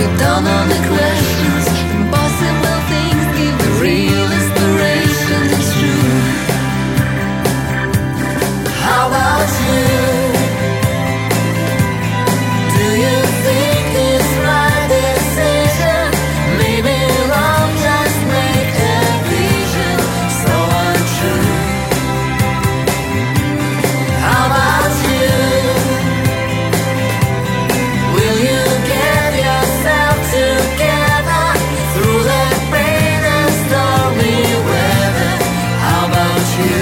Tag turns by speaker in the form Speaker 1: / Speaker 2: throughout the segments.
Speaker 1: Down on the questions, impossible things give the real inspiration. It's true. How about you? Do you think it's right decision? Maybe wrong, just make a vision so untrue. How about you? Will you get yourself together through the pain and stormy weather? How about you?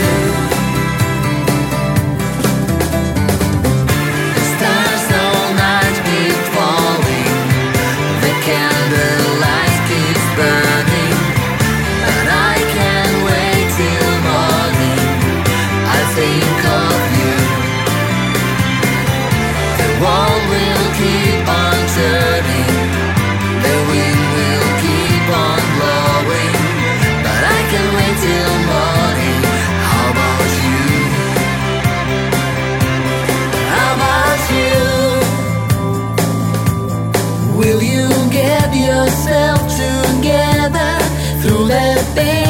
Speaker 1: The stars all night keep falling, the candlelight keeps burning, but I can't wait till morning. I think of you. The world will keep on turning, the wind will keep on blowing, but I can wait till morning. How about you? How about you? Will you get yourself together through the pain